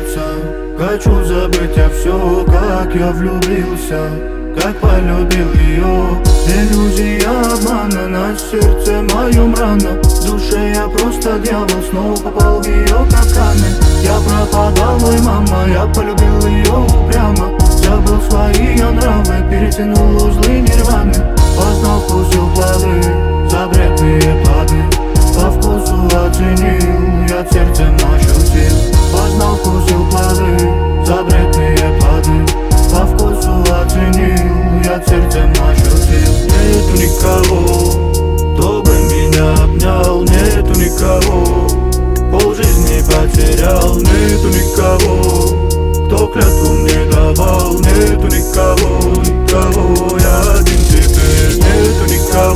сердца. Хочу забыть я все, как я влюбился, как полюбил ее. Иллюзия обмана, на сердце моем рана. В душе я просто дьявол, снова попал в ее капканы. Я пропадал, ой, мама, я полюбил ее упрямо. Забыл свои я нравы, перетянул узлы нирваны. Познал, вкусил плоды, запретные плоды. По вкусу оценил, я сердцем ощутил. Познал, вкусил плоды, запретные плоды. По вкусу оценил, я сердцем ощутил. Нету никого, кто бы меня обнял. Нету никого, полжизни потерял. Нету никого, кто клятву мне давал. Нету никого, никого, я один теперь. Нету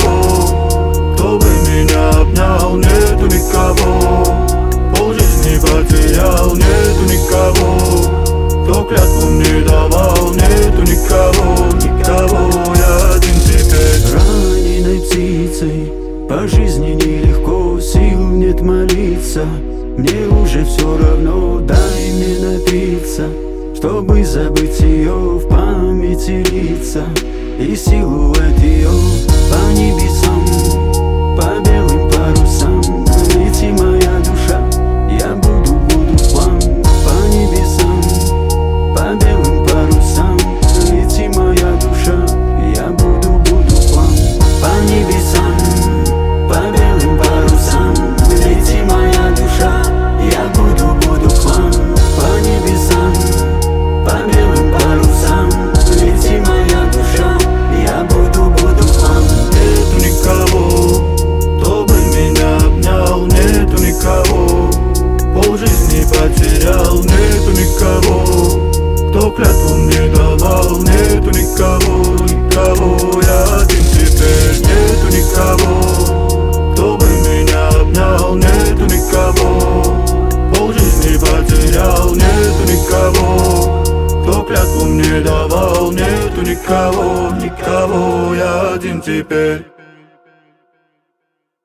никого, кто бы меня обнял. Нету никого, полжизни потерял. Нету никого, кто клятву мне давал. Нету никого, никого, я один теперь. Раненой птицей по жизни нелегко, сил нет молиться. Мне уже все равно, дай мне напиться, чтобы забыть ее, в памяти лица и силуэт ее. По небесам, по белым парусам лети, моя душа, я буду к вам. По небесам, по белым парусам лети, моя душа, я буду к вам. По небесам, по белым парусам лети, моя душа, я буду к вам. По небесам, по белым парусам лети, моя душа, я буду к вам. Нету никого, кто бы меня обнял. Нету никого, полжизни потерял. Нету никого, кто клятву мне давал. Нету никого, никого, я один теперь. Нету никого, кто бы меня обнял. Нету никого, полжизни потерял. Нету никого, кто клятву мне давал. Нету никого, никого, я один теперь.